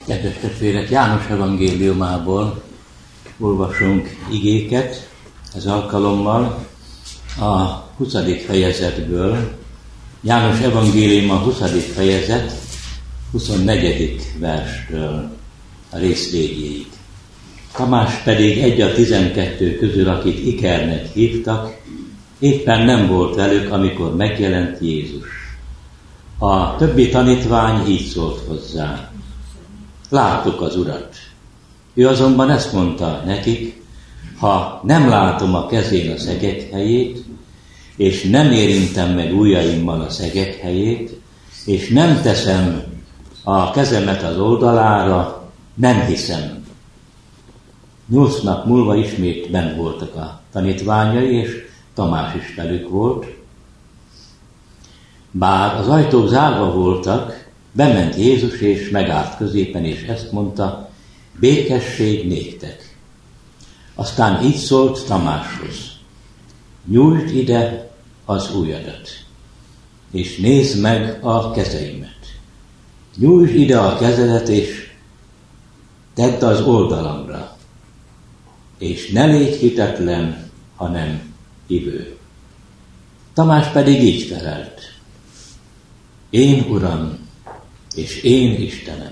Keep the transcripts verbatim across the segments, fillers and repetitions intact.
Kedves testvérek, János evangéliumából olvasunk igéket, ez alkalommal a huszadik fejezetből. János evangélium a huszadik fejezet huszonnegyedik verstől a rész végéig. Tamás pedig egy a tizenkettő közül, akit Ikernek hívtak, éppen nem volt velük, amikor megjelent Jézus. A többi tanítvány így szólt hozzá: láttuk az Urat. Ő azonban ezt mondta nekik: ha nem látom a kezén a szegek helyét, és nem érintem meg ujjaimmal a szegek helyét, és nem teszem a kezemet az oldalára, nem hiszem. Nyolc nap múlva ismét benn voltak a tanítványai, és Tamás is velük volt. Bár az ajtók zárva voltak, bement Jézus, és megállt középen, és ezt mondta: békesség néktek. Aztán így szólt Tamáshoz: nyújtsd ide az ujjadat, és nézd meg a kezeimet. Nyújtsd ide a kezedet, és tedd az oldalamra, és ne légy hitetlen, hanem hívő. Tamás pedig így felelt: én Uram, és én Istenem.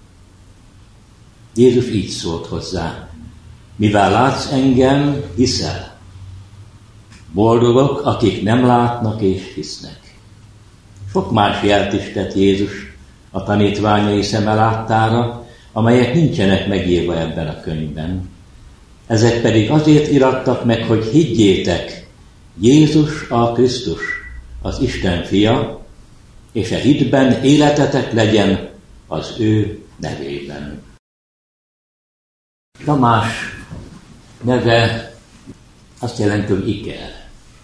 Jézus így szólt hozzá: mivel látsz engem, hiszel. Boldogok, akik nem látnak és hisznek. Sok más jelt is tett Jézus a tanítványai szeme láttára, amelyek nincsenek megírva ebben a könyvben. Ezek pedig azért irattak meg, hogy higgyétek, Jézus a Krisztus, az Isten fia, és a hitben életetek legyen az ő nevében. Tamás neve azt jelenti, hogy Iker.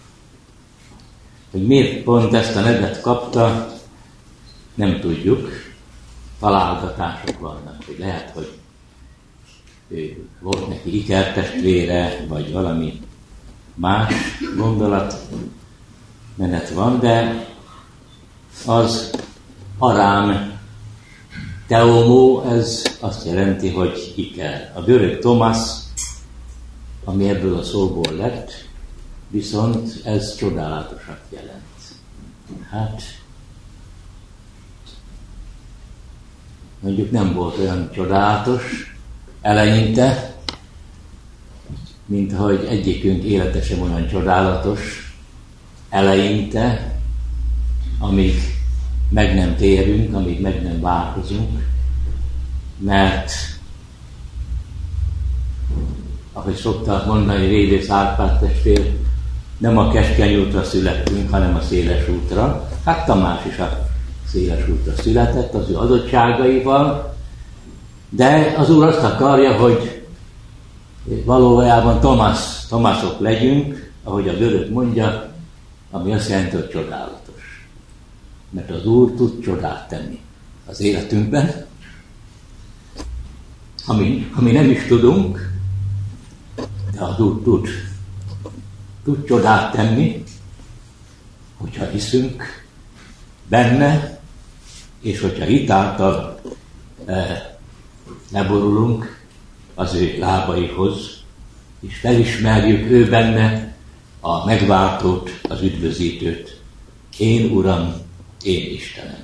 Hogy miért pont ezt a nevet kapta, nem tudjuk. Találgatások vannak, hogy lehet, hogy ő volt neki Iker testvére, vagy valami más gondolatmenet van, de az arám teomó, ez azt jelenti, hogy Iker. A görög Tomasz, ami ebből a szóból lett, viszont ez csodálatosat jelent. Hát, mondjuk nem volt olyan csodálatos eleinte, mint hogy egyikünk élete sem olyan csodálatos eleinte, amíg meg nem térünk, amíg meg nem változunk, mert ahogy szokták mondani Révész Árpád testvér, nem a keskeny útra születtünk, hanem a széles útra. Hát Tamás is a széles útra született az ő adottságaival, de az Úr azt akarja, hogy valójában Tomasz, Tomaszok legyünk, ahogy a görög mondja, ami azt jelenti, hogy csodálatos. Mert az Úr tud csodát tenni az életünkben, ami, ami nem is tudunk, de az Úr tud, tud csodát tenni, hogyha hiszünk benne, és hogyha hitáltal eh, leborulunk az ő lábaihoz, és felismerjük ő benne a megváltót, az üdvözítőt. Én Uram, én Istenem.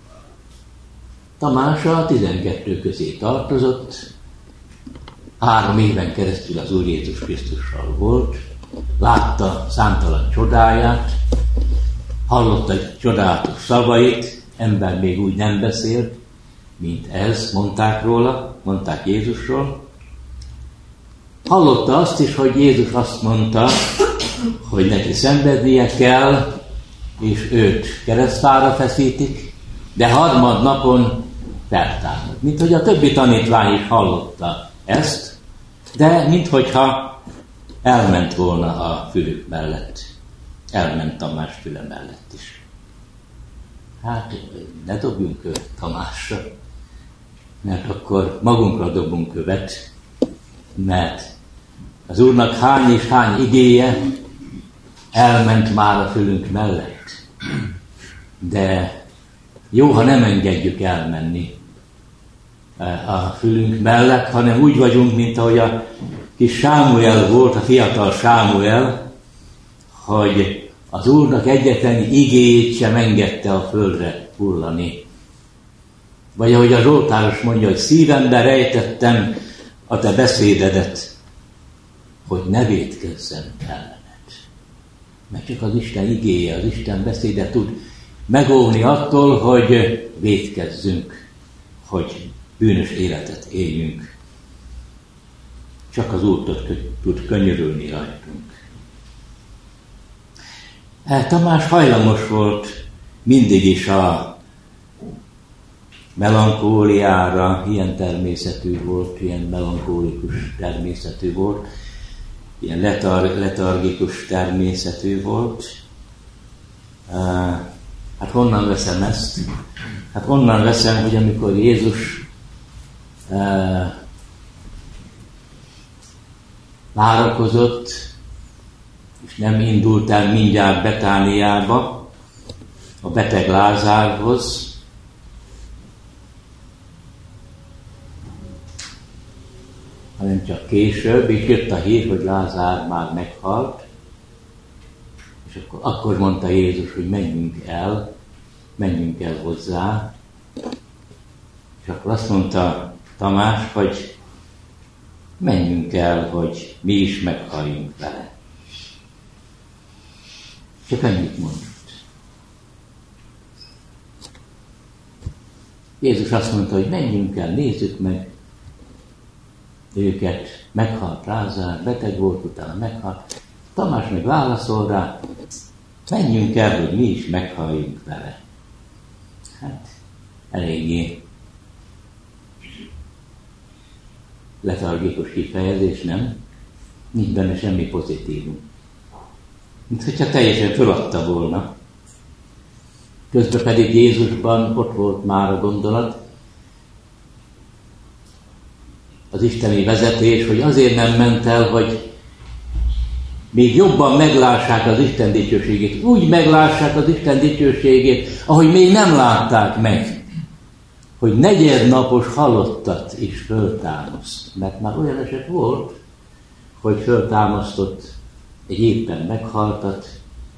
Tamás a tizenkettő közé tartozott, három éven keresztül az Úr Jézus Krisztussal volt, látta számtalan csodáját, hallotta csodálatos szavait, ember még úgy nem beszélt, mint ez, mondták róla, mondták Jézusról. Hallotta azt is, hogy Jézus azt mondta, hogy neki szenvednie kell, és őt keresztfára feszítik, de harmad napon feltámad. Mint hogy a többi tanítvány is hallotta ezt, de minthogyha elment volna a fülük mellett. Elment Tamás füle mellett is. Hát ne dobjunk követ Tamásra, mert akkor magunkra dobunk követ, mert az Úrnak hány és hány igéje elment már a fülünk mellett. De jó, ha nem engedjük elmenni a fülünk mellett, hanem úgy vagyunk, mint ahogy a kis Sámuel volt, a fiatal Sámuel, hogy az Úrnak egyetlen igéjét sem engedte a földre hullani. Vagy ahogy a Zsoltáros mondja, hogy szívembe rejtettem a te beszédedet, hogy ne vétkezzem ellened. Mert csak az Isten igéje, az Isten beszéde tud megóvni attól, hogy vétkezzünk, hogy bűnös életet éljünk. Csak az Úr tud könyörülni rajtunk. Tamás hajlamos volt mindig is a melankóliára, ilyen természetű volt, ilyen melankólikus természetű volt, ilyen letar- letargikus természetű volt. Hát honnan veszem ezt? Hát onnan veszem, hogy amikor Jézus várakozott, és nem indult el mindjárt Betániába, a beteg Lázárhoz, hanem csak később, és jött a hír, hogy Lázár már meghalt, és akkor, akkor mondta Jézus, hogy menjünk el, menjünk el hozzá, és akkor azt mondta Tamás, hogy menjünk el, hogy mi is meghalljunk vele. Csak ennyit mondott. Jézus azt mondta, hogy menjünk el, nézzük meg őket, meghalt Lázár, beteg volt, utána meghalt. Tamás meg válaszol rá, menjünk el, hogy mi is meghalljunk vele. Hát, eléggé letargikus kifejezés, nem? Nincs benne semmi pozitívum. Mint hogyha teljesen föladta volna. Közben pedig Jézusban ott volt már a gondolat, az isteni vezetés, hogy azért nem ment el, hogy még jobban meglássák az Isten dicsőségét. Úgy meglássák az Isten dicsőségét, ahogy még nem látták meg. Hogy negyednapos halottat is föltámaszt. Mert már olyan eset volt, hogy föltámasztott egy éppen meghaltat,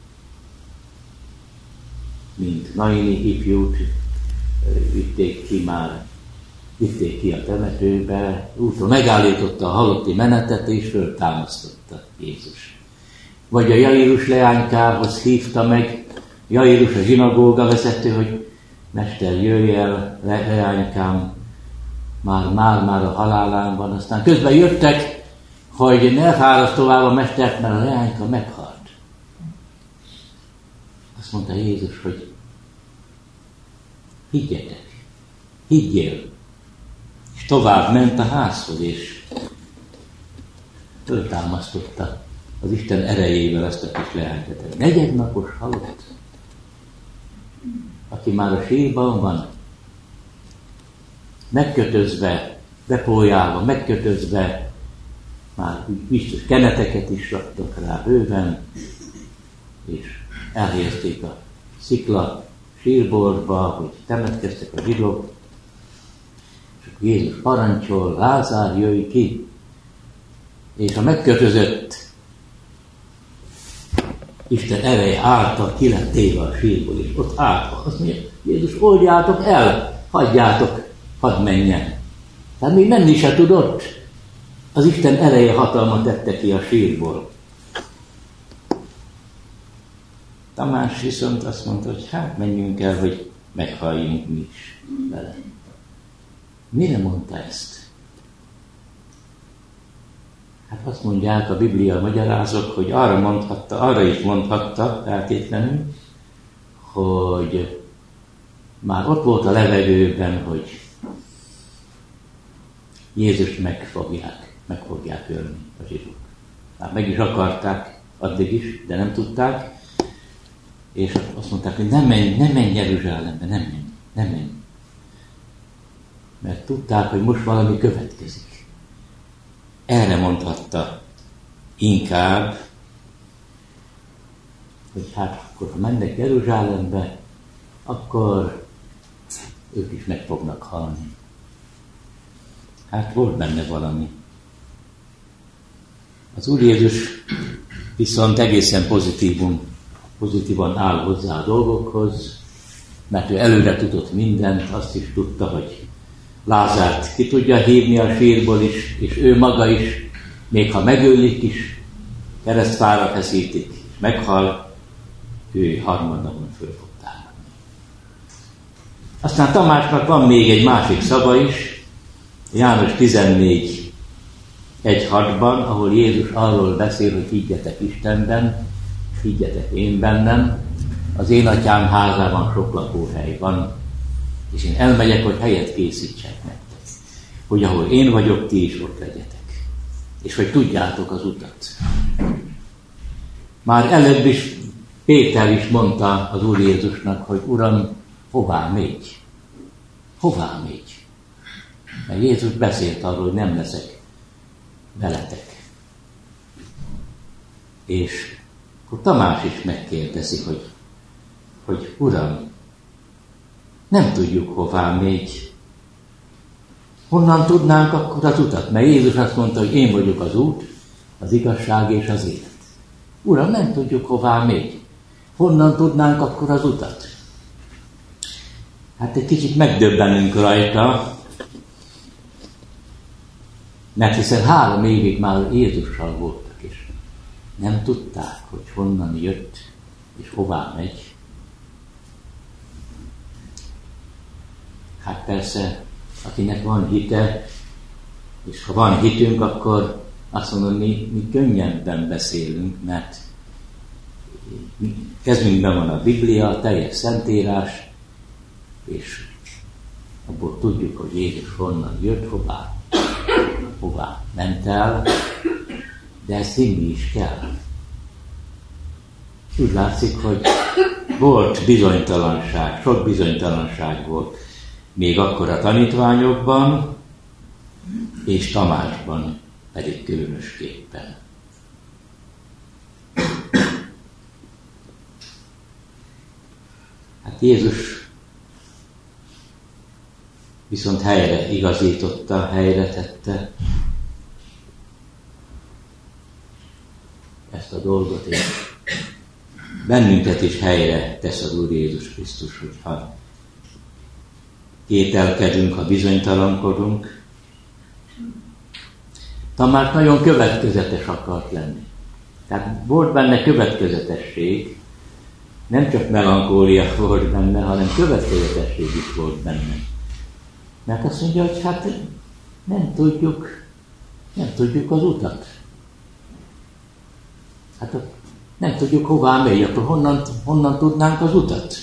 mint Naini ifjút, vitték ki már, vitték ki a temetőbe, úton megállította a halotti menetet, és föltámasztotta Jézus. Vagy a Jairus leánykához hívta meg, Jairus a zsinagóga vezető, hogy Mester, jöjj el, le, leánykám, már, már, már a halálán van. Aztán közben jöttek, hogy ne fárasd tovább a mestert, mert a leányka meghalt. Azt mondta Jézus, hogy higgyetek, higgyél. És tovább ment a házhoz, és föltámasztotta az Isten erejével ezt a kis leánykat. Negyednapos halott, aki már a sírban van, megkötözve, bepójálva, megkötözve, már biztos keneteket is raktak rá bőven, és elhelyezték a szikla sírboltba, hogy temetkeztek a zsidók, és akkor Jézus parancsol, Lázár, jöjj ki, és a megkötözött Isten ereje által ki lett téve a sírból, és ott állt. Azt mondja, Jézus, oldjátok el, hagyjátok, hadd menjen. Tehát még menni se tudott. Az Isten ereje hatalma tette ki a sírból. Tamás viszont azt mondta, hogy hát menjünk el, hogy meghalljunk mi is vele. Mire mondta ezt? Hát azt mondják a Biblia magyarázók, hogy arra mondhatta, arra is mondhatta feltétlenül, hogy már ott volt a levegőben, hogy Jézust megfogják, meg fogják ölni a zsidók. Már meg is akarták addig is, de nem tudták, és azt mondták, hogy nem menj, nem menj Jeruzsálembe, nem menj, nem menj. Mert tudták, hogy most valami következik. Erre mondhatta inkább, hogy hát akkor ha mennek Jeruzsálembe, akkor ők is meg fognak halni. Hát volt benne valami. Az Úr Jézus viszont egészen pozitívum, pozitívan áll hozzá a dolgokhoz, mert ő előre tudott mindent, azt is tudta, hogy Lázárt ki tudja hívni a sírból is, és ő maga is, még ha megölik is, keresztfára feszítik, meghal, ő harmadnapon föl fog támadni. Aztán Tamásnak van még egy másik szava is, János tizennégy egy hatban, ahol Jézus arról beszél, hogy higgyetek Istenben, higgyetek én bennem, az én atyám házában sok lakóhely van, és én elmegyek, hogy helyet készítsek nektek, hogy ahol én vagyok, ti is ott legyetek, és hogy tudjátok az utat. Már előbb is Péter is mondta az Úr Jézusnak, hogy Uram, hová mégy? Hová mégy? Mert Jézus beszélt arról, hogy nem leszek veletek. És akkor Tamás is megkérdezi, hogy, hogy Uram, nem tudjuk, hová mégy. Honnan tudnánk akkor az utat? Mert Jézus azt mondta, hogy én vagyok az út, az igazság és az élet. Uram, nem tudjuk, hová mégy. Honnan tudnánk akkor az utat? Hát egy kicsit megdöbbenünk rajta, mert hiszen három évig már Jézussal voltak, és nem tudták, hogy honnan jött, és hová megy. Hát persze, akinek van hite, és ha van hitünk, akkor azt mondom, mi, mi könnyebben beszélünk, mert kezünkben van a Biblia, a teljes Szentírás, és abból tudjuk, hogy Jézus honnan jött, hová, hová ment el, de ezt hinni is kell. Úgy látszik, hogy volt bizonytalanság, sok bizonytalanság volt, még akkor a tanítványokban, és Tamásban pedig különösképpen. Hát Jézus viszont helyre igazította, helyre tette ezt a dolgot, és bennünket is helyre tesz az Úr Jézus Krisztus, hogyha kételkedünk, ha bizonytalankodunk. Tamás nagyon következetes akart lenni. Tehát volt benne következetesség, nem csak melankólia volt benne, hanem következetesség is volt benne. Mert azt mondja, hogy hát nem tudjuk, nem tudjuk az utat. Hát nem tudjuk, hová megy, akkor honnan, honnan tudnánk az utat?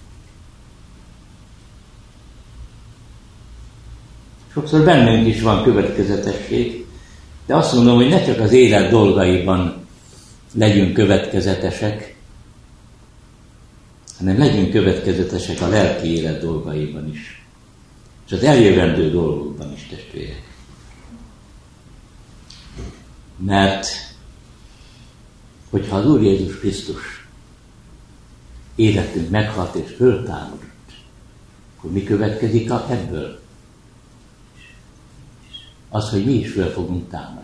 Sokszor bennünk is van következetesség, de azt mondom, hogy ne csak az élet dolgaiban legyünk következetesek, hanem legyünk következetesek a lelki élet dolgaiban is. És az eljövendő dolgokban is, testvérek. Mert hogyha az Úr Jézus Krisztus életünk meghalt és föltámadott, akkor mi következik ebből? Az, hogy mi is föl fogunk támadni.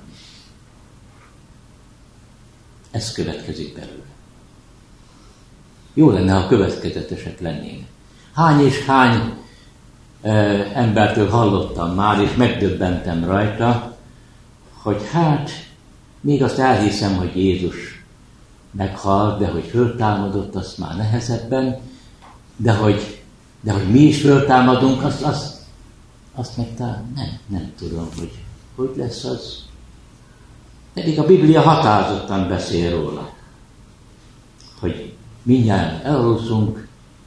Ez következik belőle. Jó lenne, ha következetesek lennének. Hány és hány e, embertől hallottam már, és megdöbbentem rajta, hogy hát, még azt elhiszem, hogy Jézus meghalt, de hogy föltámadott, azt már nehezebben, de hogy, de hogy mi is föltámadunk, azt, azt, azt meg talán nem, nem tudom, hogy hogy lesz az. Pedig a Biblia határozottan beszél róla, hogy mindjárt elhúzunk,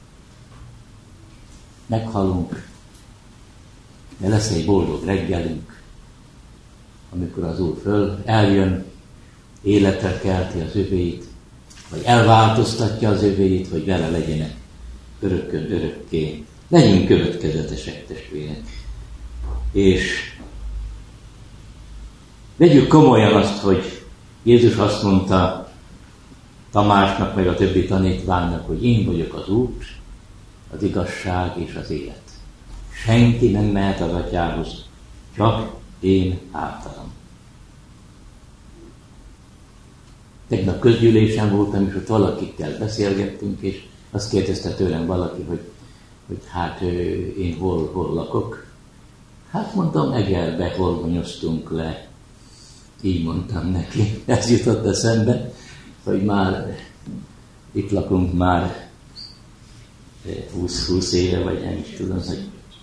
meghalunk, de lesz egy boldog reggelünk, amikor az Úr föl eljön, életre kelti az övéit, vagy elváltoztatja az övéit, hogy vele legyenek örökkön örökké. Legyünk következetesek, testvérek. És vegyük komolyan azt, hogy Jézus azt mondta Tamásnak, meg a többi tanítványnak, hogy én vagyok az út, az igazság és az élet. Senki nem mehet az atyához, csak én általam. Tegnap közgyűlésen voltam, és ott valakikkel beszélgettünk, és azt kérdezte tőlem valaki, hogy, hogy hát én hol, hol lakok. Hát mondtam, Egerbe horgonyoztunk le. Így mondtam neki. Ez jutott eszembe, hogy már itt lakunk már húsz éve, vagy nem is tudom, hogy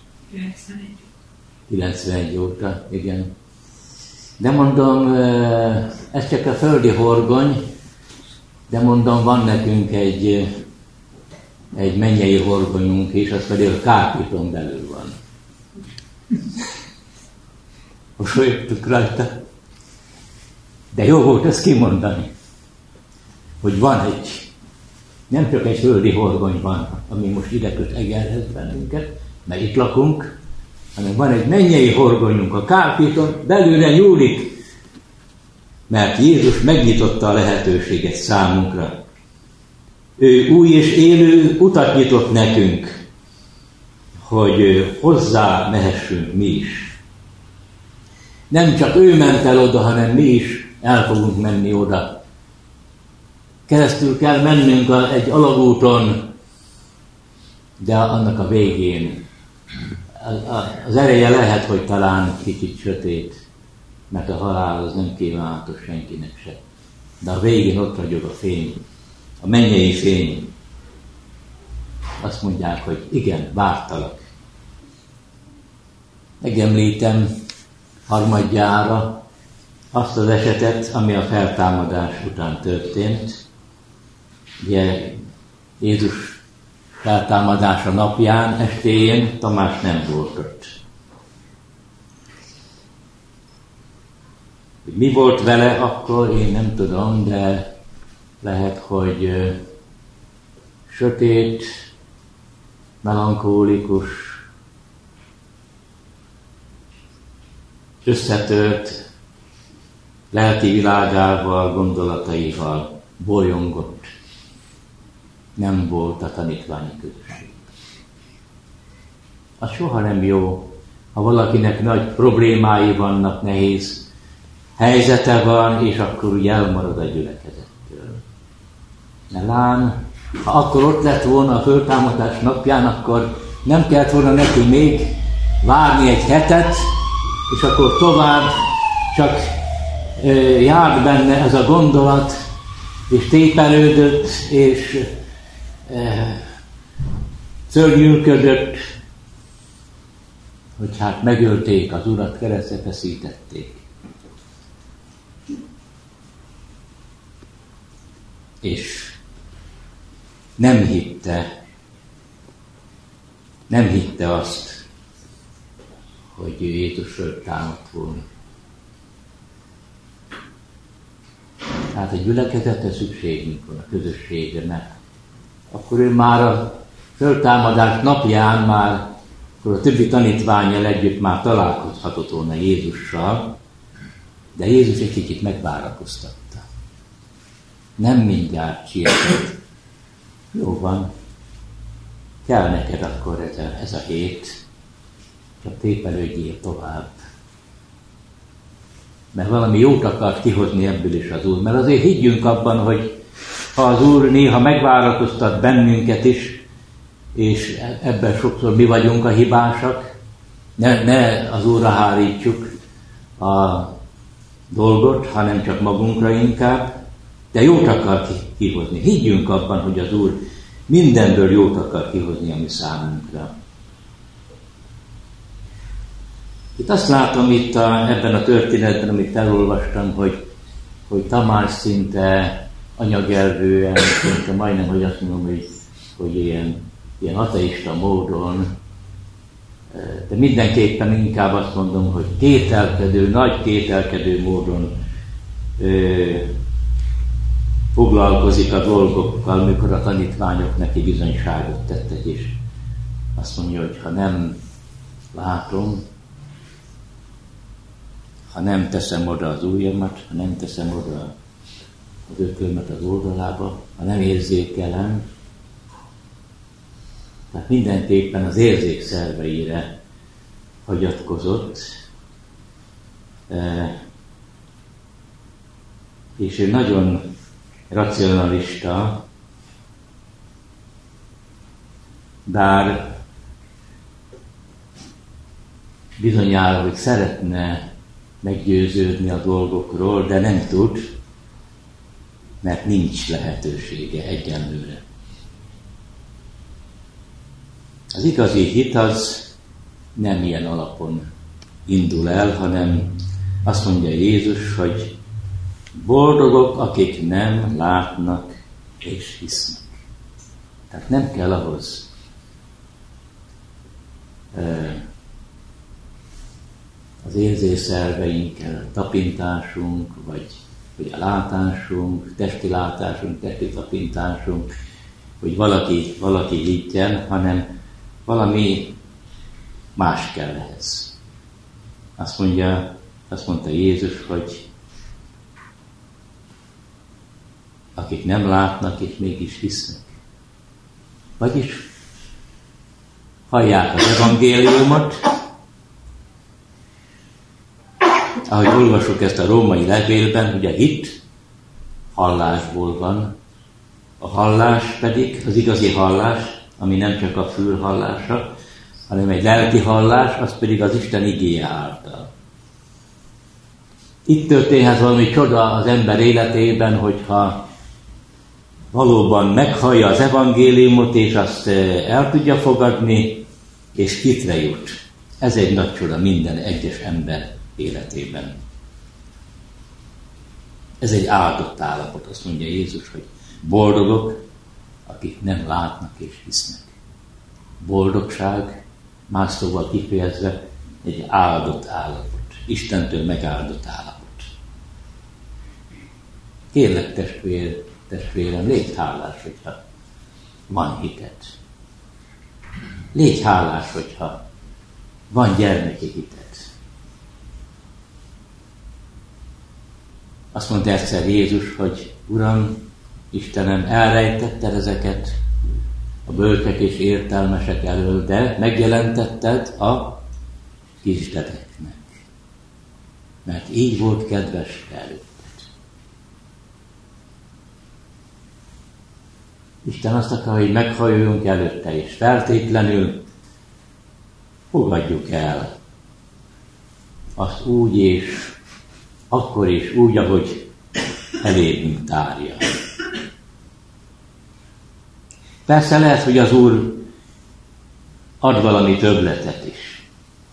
kilencvenegy óta, igen. De mondom, ez csak a földi horgony, de mondom, van nekünk egy, egy mennyei horgonyunk, és az pedig a Kárpiton belül van. Mosolyogtuk rajta. De jó volt ezt kimondani, hogy van egy, nem csak egy földi horgony van, ami most ide köt Egerhez bennünket, mert itt lakunk, hanem van egy mennyei horgonyunk, a Kárpiton belőle nyúlik, mert Jézus megnyitotta a lehetőséget számunkra. Ő új és élő utat nyitott nekünk, hogy hozzá mehessünk mi is. Nem csak ő ment el oda, hanem mi is el fogunk menni oda. Keresztül kell mennünk egy alagúton, de annak a végén az ereje lehet, hogy talán kicsit sötét, mert a halál az nem kívánatos senkinek se. De a végén ott ragyog a fény, a mennyei fény. Azt mondják, hogy igen, vártalak. Megemlítem harmadjára azt az esetet, ami a feltámadás után történt. Ugye Jézus feltámadása napján, estéjén Tamás nem volt ott. Mi volt vele akkor, én nem tudom, de lehet, hogy sötét, melankólikus, összetört, lelki világával, gondolataival bolyongott. Nem volt a tanítványi közösség. Az soha nem jó, ha valakinek nagy problémái vannak, nehéz helyzete van, és akkor úgy elmarad a gyülekezettől. De lám, ha akkor ott lett volna a föltámadás napján, akkor nem kellett volna neki még várni egy hetet, és akkor tovább csak e, járt benne ez a gondolat, és tépelődött, és e, szörnyűködött, hogy hát megölték az Urat, keresztre feszítették. És nem hitte, nem hitte azt, hogy Jézus föltámadt volna. Tehát a gyülekezetre szükségünk van, a közösségre, mert akkor ő már a föltámadás napján már, akkor a többi tanítvánnyal együtt már találkozhatott volna Jézussal, de Jézus egy kicsit megvárakoztatta. Nem mindjárt sietett. Jó van, kell neked akkor ez a, ez a hét, csak tépelődjél tovább. Mert valami jót akart kihozni ebből is az Úr. Mert azért higgyünk abban, hogy ha az Úr néha megvárakoztat bennünket is, és ebben sokszor mi vagyunk a hibásak, ne, ne az Úrra hárítsuk a dolgot, hanem csak magunkra inkább, de jót akar kihozni. Higgyünk abban, hogy az Úr mindenből jót akar kihozni a mi számunkra. Itt azt látom itt a, ebben a történetben, amit felolvastam, hogy, hogy Tamás szinte anyagelvűen, szinte majdnem, hogy azt mondom, hogy, hogy ilyen, ilyen ateista módon, de mindenképpen inkább azt mondom, hogy kételkedő, nagy kételkedő módon ö, foglalkozik a dolgokkal, mikor a tanítványok neki bizonyságot tettek, és azt mondja, hogy ha nem látom, ha nem teszem oda az ujjamat, ha nem teszem oda az ökölmet az oldalába, ha nem érzékelem, tehát mindenképpen az érzékszerveire hagyatkozott, és ő nagyon racionalista, bár bizonyára, hogy szeretne meggyőződni a dolgokról, de nem tud, mert nincs lehetősége egyenlőre. Az igazi hit az nem ilyen alapon indul el, hanem azt mondja Jézus, hogy boldogok, akik nem látnak és hisznek. Tehát nem kell ahhoz az érzészerveinkkel, tapintásunk, vagy, vagy a látásunk, testi látásunk, testi tapintásunk, hogy valaki, valaki higgyen, hanem valami más kell ehhez. Azt mondja, azt mondta Jézus, hogy akik nem látnak és mégis hisznek. Vagyis hallják az evangéliumot, ahogy olvasjuk ezt a római levélben, hogy a hit hallásból van, a hallás pedig, az igazi hallás, ami nem csak a fül hallása, hanem egy lelki hallás, az pedig az Isten igéje által. Itt történhet valami csoda az ember életében, hogyha valóban meghallja az evangéliumot, és azt el tudja fogadni, és hitre jut. Ez egy nagy csoda minden egyes ember életében. Ez egy áldott állapot, azt mondja Jézus, hogy boldogok, akik nem látnak és hisznek. Boldogság, más szóval kifejezve, egy áldott állapot, Istentől megáldott állapot. Kérlek, testvér, testvérem, légy hálás, hogyha van hited. Légy hálás, hogyha van gyermeki hited. Azt mondta egyszer Jézus, hogy Uram, Istenem, elrejtetted ezeket a bölcsek és értelmesek elől, de megjelentetted a kisdedeknek. Mert így volt kedves előtted. Isten azt akar, hogy meghalljunk előtte, és feltétlenül fogadjuk el azt úgy és akkor is úgy, ahogy elébünk tárja. Persze lehet, hogy az Úr ad valami többletet is.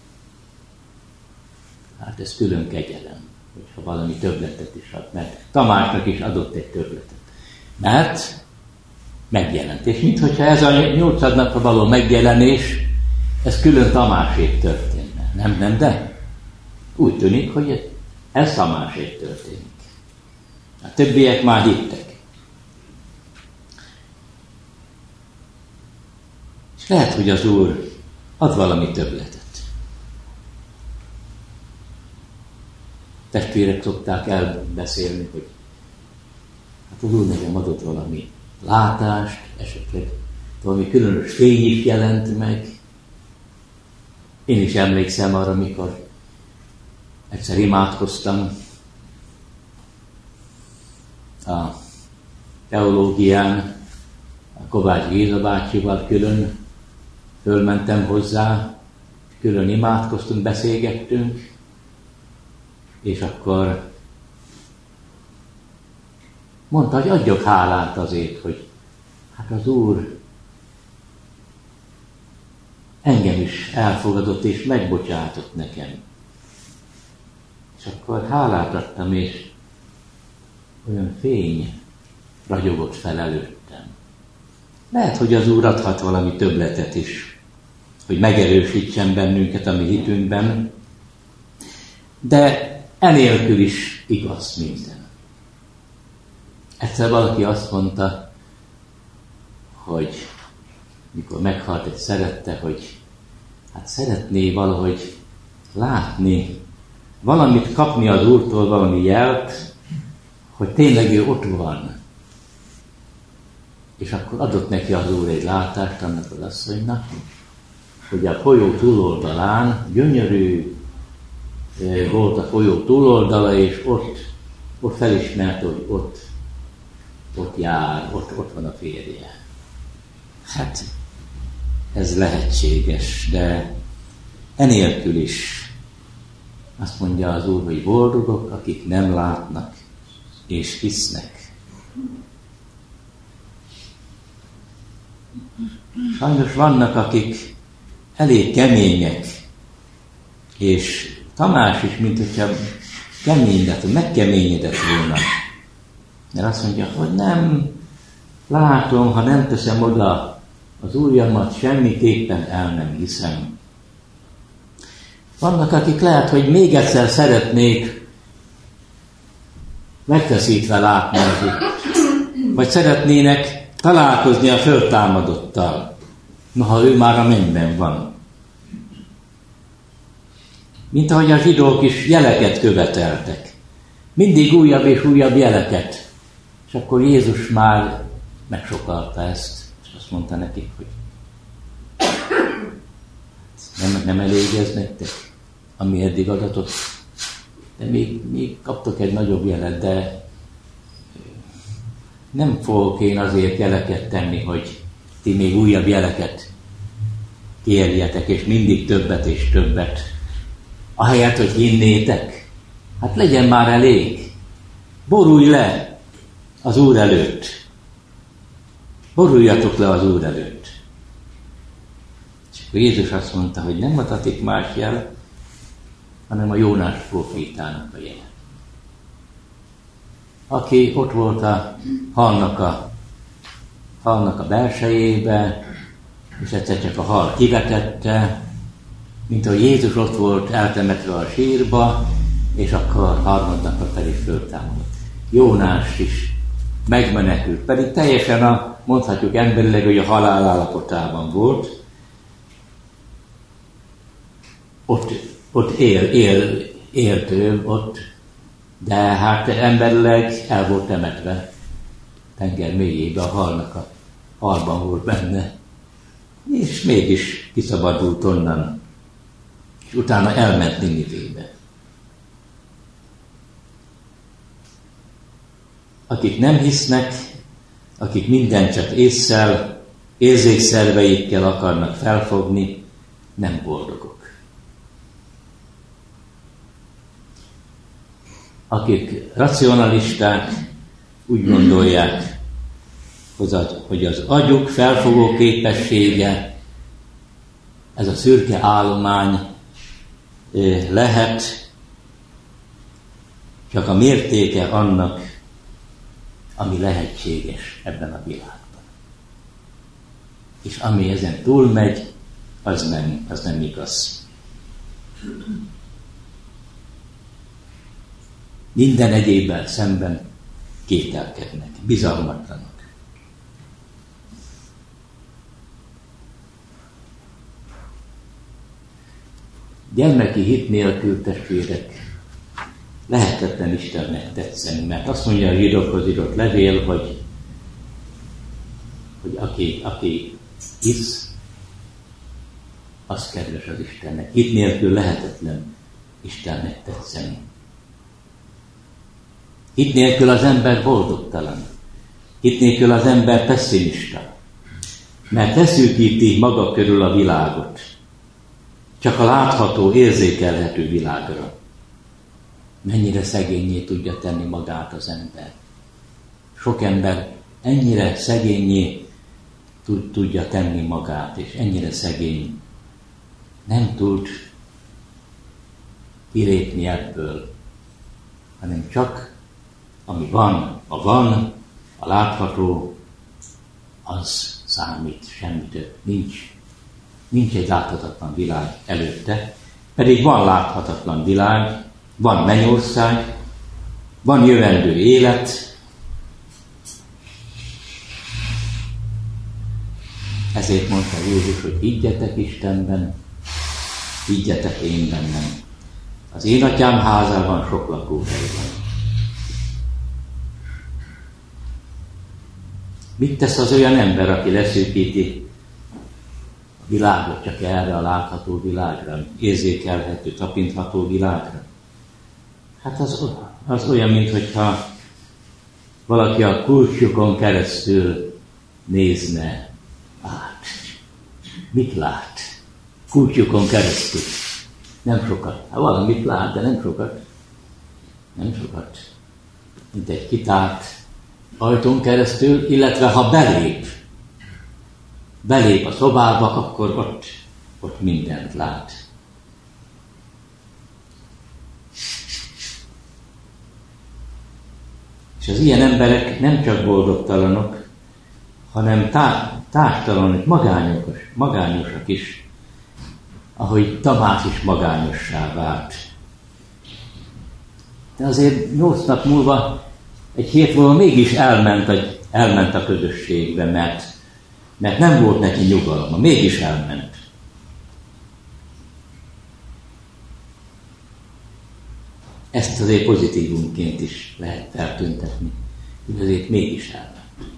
Hát ez külön kegyelem, hogyha valami többletet is ad, mert Tamásnak is adott egy többletet. Mert megjelent. És minthogyha ez a nyolcadnapra való megjelenés, ez külön Tamásét történne. Nem, nem, de úgy tűnik, hogy ez Tamásét történik. A többiek már hittek. És lehet, hogy az Úr ad valami többletet. Testvérek szokták elbeszélni, hogy hát az Úr nekem adott valami látást, esetleg valami különös fény is jelent meg. Én is emlékszem arra, mikor egyszer imádkoztam a teológián, a Kovács Géza bácsival külön fölmentem hozzá, külön imádkoztunk, beszélgettünk, és akkor mondta, hogy adjak hálát azért, hogy hát az Úr engem is elfogadott és megbocsátott nekem. És akkor hálát adtam, és olyan fény ragyogott fel előttem. Lehet, hogy az Úr adhat valami többletet is, hogy megerősítsen bennünket a mi hitünkben, de enélkül is igaz minden. Egyszer valaki azt mondta, hogy mikor meghalt egy szerette, hogy hát szeretné valahogy látni, valamit kapni az Úrtól, valami jelt, hogy tényleg ő ott van. És akkor adott neki az Úr egy látást annak az asszonynak, hogy a folyó túloldalán gyönyörű volt a folyó túloldala, és ott, ott felismerte, hogy ott, ott jár, ott, ott van a férje. Hát ez lehetséges, de enélkül is azt mondja az Úr, hogy boldogok, akik nem látnak és hisznek. Sajnos vannak, akik elég kemények, és Tamás is, mint hogyha keményedett, megkeményedett volna. Mert azt mondja, hogy nem látom, ha nem teszem oda az ujjamat, semmiképpen el nem hiszem. Vannak, akik lehet, hogy még egyszer szeretnék megfeszítve látni az Urat, vagy szeretnének találkozni a föltámadottal, noha ő már a mennyben van. Mint ahogy a zsidók is jeleket követeltek. Mindig újabb és újabb jeleket. És akkor Jézus már megsokalta ezt, és azt mondta nekik, hogy nem, nem elég ez nektek, ami eddig adatot. De még, még kaptok egy nagyobb jelet, de nem fogok én azért jeleket tenni, hogy ti még újabb jeleket kérjetek, és mindig többet és többet. Ahelyett, hogy hinnétek, hát legyen már elég. Borulj le az Úr előtt. Boruljatok le az Úr előtt. És akkor Jézus azt mondta, hogy nem adatik más jel, hanem a Jónás prófétának a jele. Aki ott volt a halnak a, halnak a belsejébe, és egyszer csak a hal kivetette, mint ahogy Jézus ott volt eltemetve a sírba, és akkor harmadnapra pedig föltámadott. Jónás is megmenekült, pedig teljesen a, mondhatjuk emberileg, hogy a halál állapotában volt. Ott, ott él, él, élt ő, ott, de hát emberileg el volt temetve tenger mélyébe, a halnak a halban volt benne, és mégis kiszabadult onnan. És utána elment Ninivébe. Akik nem hisznek, akik mindent csak ésszel, érzékszerveikkel akarnak felfogni, nem boldogok. Akik racionalisták, úgy gondolják, hogy az agyuk felfogó képessége, ez a szürke állomány lehet csak a mértéke annak, ami lehetséges ebben a világban. És ami ezen túlmegy, az nem, az nem igaz. Minden egyébben szemben kételkednek, bizalmatlanok. Gyermeki hit nélkül, testvérek, lehetetlen Istennek tetszeni, mert azt mondja a zsidókhoz írott levél, hogy, hogy aki, aki hisz, az kedves az Istennek. Hit nélkül lehetetlen Istennek tetszeni. Hit nélkül az ember boldogtalan. Hit nélkül az ember pessimista. Mert leszűkíti maga körül a világot. Csak a látható, érzékelhető világra. Mennyire szegényé tudja tenni magát az ember. Sok ember ennyire szegényé tud, tudja tenni magát, és ennyire szegény. Nem tud kilépni ebből, hanem csak ami van, a van, a látható, az számít, semmi több. Nincs, nincs egy láthatatlan világ előtte, pedig van láthatatlan világ, van mennyország, van jövendő élet. Ezért mondta Jézus, hogy higgyetek Istenben, higgyetek én bennem. Az én atyám házában sok lakóhely van. Mit tesz az olyan ember, aki leszűkíti a világot csak erre a látható világra, érzékelhető, tapintható világra? Hát az, az olyan, mintha valaki a kulcsukon keresztül nézne át. Mit lát? Kulcsukon keresztül. Nem sokat. Hát valamit lát, de nem sokat. Nem sokat. Mint egy kitárt ajtón keresztül, illetve ha belép, belép a szobába, akkor ott, ott mindent lát. És az ilyen emberek nem csak boldogtalanok, hanem tá- társtalanok, magányos, magányosak is, ahogy Tamás is magányossá vált. De azért nyolc nap múlva, egy hét múlva mégis elment a, elment a közösségbe, mert, mert nem volt neki nyugalma, mégis elment. Ezt azért pozitívumként is lehet feltüntetni, hogy azért mégis elment.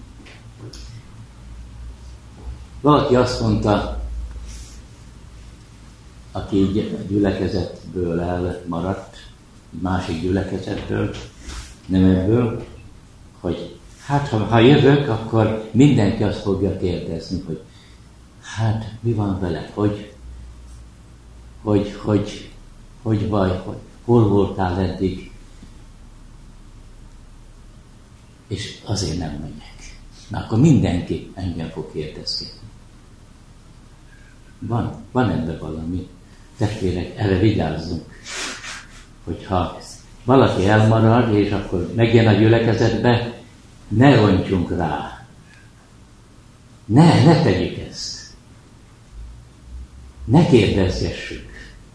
Valaki azt mondta, aki így a gyülekezetből elmaradt, másik gyülekezetből, nem ebből, hogy hát ha, ha jövök, akkor mindenki azt fogja kérdezni, hogy hát mi van veled, hogy, hogy, hogy, hogy vagy, hogy hol voltál eddig, és azért nem megyek. Na akkor mindenki engem fog kérdezgetni. Van, van ebben valami. Testvérek, erre vigyázzunk, hogyha valaki elmarad, és akkor megjön a gyülekezetbe, ne roncsunk rá. Ne, ne tegyük ezt. Ne kérdezgessük.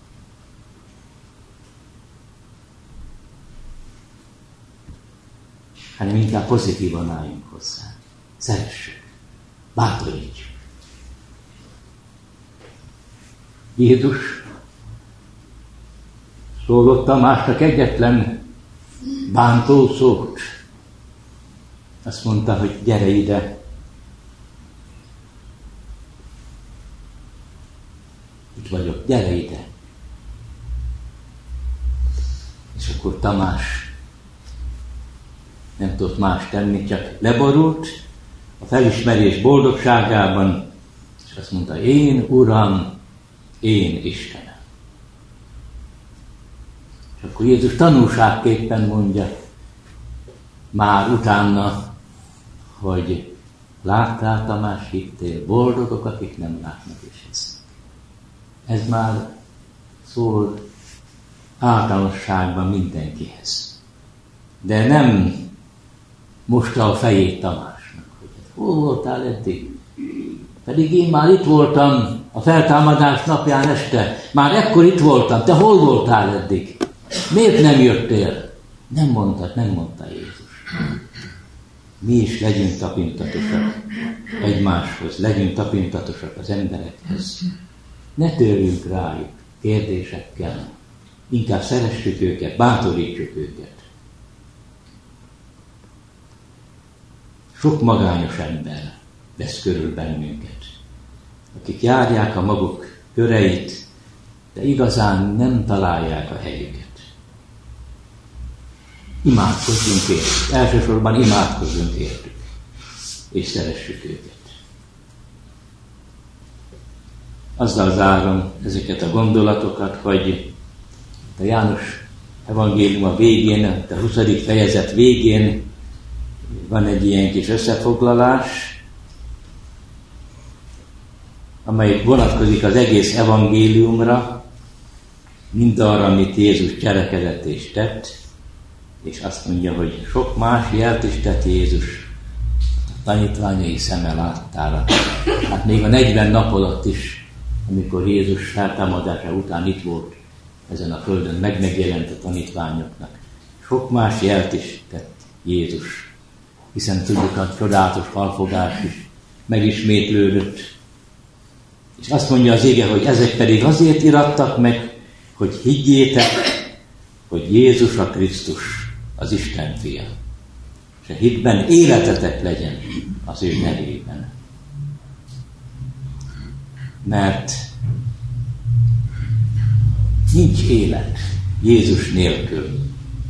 Hanem inkább pozitívan álljunk hozzá. Szeressük. Bátorítsuk. Jézus szólott Tamásnak egyetlen bántó szót. Azt mondta, hogy gyere ide. Itt vagyok, gyere ide. És akkor Tamás nem tudott más tenni, csak leborult a felismerés boldogságában, és azt mondta, én Uram, én Istenem. És akkor Jézus tanúságképpen mondja már utána, hogy láttál, Tamás, hittél, boldogok, akik nem látnak és hisznek. Ez már szól általánosságban mindenkihez. De nem mosta a fejét Tamásnak, hogy hol voltál eddig? Pedig én már itt voltam a feltámadás napján este. Már ekkor itt voltam. Te hol voltál eddig? Miért nem jöttél? Nem mondtad, nem mondta Jézus. Mi is legyünk tapintatosak egymáshoz, legyünk tapintatosak az emberekhez. Ne törjünk rájuk kérdésekkel. Inkább szeressük őket, bátorítsuk őket. Sok magányos ember vesz körül bennünket, akik járják a maguk köreit, de igazán nem találják a helyüket. Imádkozzunk értük. Elsősorban imádkozzunk értük, és szeressük őket. Azzal zárom ezeket a gondolatokat, hogy a János evangélium a végén, a huszadik fejezet végén van egy ilyen kis összefoglalás, amely vonatkozik az egész evangéliumra, mindarra, amit Jézus cselekedett és tett, és azt mondja, hogy sok más jelt is tett Jézus a tanítványai szeme láttára. Hát még a negyven nap alatt is, amikor Jézus feltámadása után itt volt ezen a földön, meg megjelent a tanítványoknak. Sok más jelt is tett Jézus, hiszen tudjuk, a csodálatos halfogás is megismétlődött. És azt mondja az ige, hogy ezek pedig azért irattak meg, hogy higgyétek, hogy Jézus a Krisztus, az Isten fia. És a hitben életetek legyen az ő nevében. Mert nincs élet Jézus nélkül.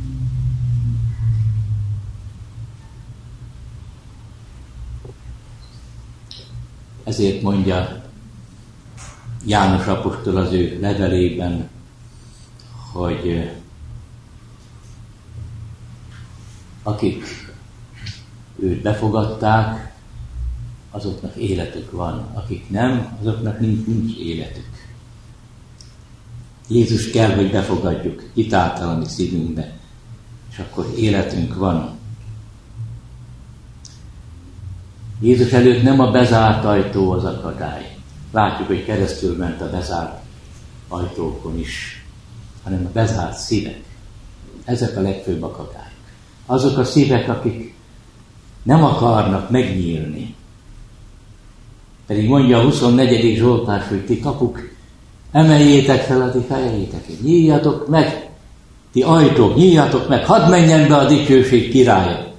Ezért mondja János apostol az ő levelében, hogy akik őt befogadták, azoknak életük van. Akik nem, azoknak nincs, nincs életük. Jézus kell, hogy befogadjuk hitáltal a mi szívünkbe, és akkor életünk van. Jézus előtt nem a bezárt ajtó az akadály. Látjuk, hogy keresztül ment a bezárt ajtókon is, hanem a bezárt szívek. Ezek a legfőbb akadályok. Azok a szívek, akik nem akarnak megnyílni. Pedig mondja a huszonnegyedik Zsoltár, hogy ti kapuk, emeljétek fel a ti fejéteket, nyíljatok meg, ti ajtók, nyíljatok meg, hadd menjen be a dicsőség királya.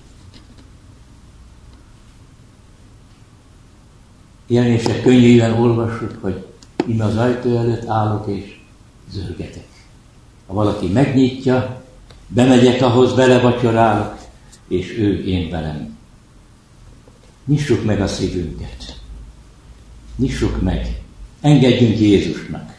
Jelenések könyvében olvassuk, hogy íme az ajtó előtt állok és zörgetek. Ha valaki megnyitja, bemegyek ahhoz, belevacsorálok, és ő én velem. Nyissuk meg a szívünket. Nyissuk meg. Engedjünk Jézusnak.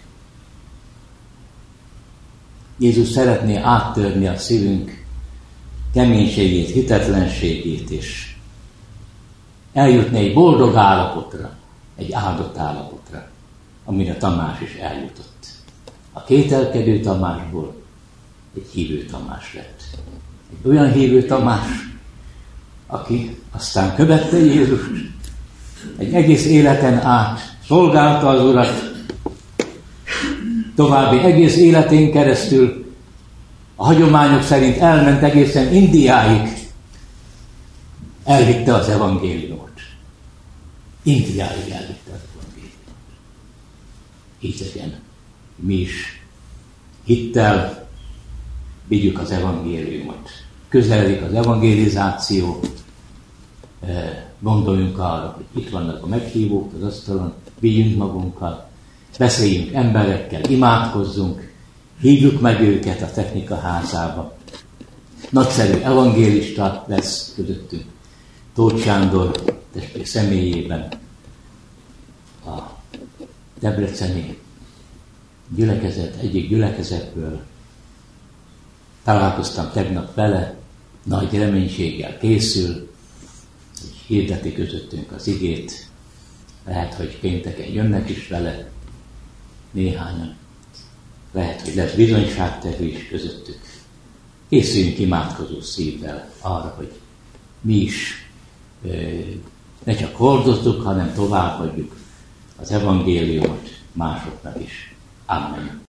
Jézus szeretné áttörni a szívünk keménységét, hitetlenségét, és eljutni egy boldog állapotra, egy áldott állapotra, amire Tamás is eljutott. A kételkedő Tamásból egy hívő Tamás lett. Egy olyan hívő Tamás, aki aztán követte Jézust, egy egész életen át szolgálta az Urat, további egész életén keresztül a hagyományok szerint elment egészen Indiáig, elvitte az evangéliumot. Indiáig elvitte az evangéliumot. Így legyen. Mi is hittel vigyük az evangéliumot. Közeledik az evangelizáció, gondoljunk arra, hogy itt vannak a meghívók az asztalon, vigyünk magunkkal, beszéljünk emberekkel, imádkozzunk, hívjuk meg őket a technika házába. Nagyszerű evangélista lesz közöttünk. Tóth Sándor testvér személyében a debreceni gyülekezet, egyik gyülekezetből találkoztam tegnap vele, nagy reménységgel készül, hogy hirdeti közöttünk az igét. Lehet, hogy pénteken jönnek is vele néhányan. Lehet, hogy lesz bizonyságtevő is közöttük. Készüljünk imádkozó szívvel arra, hogy mi is ne csak hordozzuk, hanem továbbadjuk az evangéliumot másoknak is. Amen.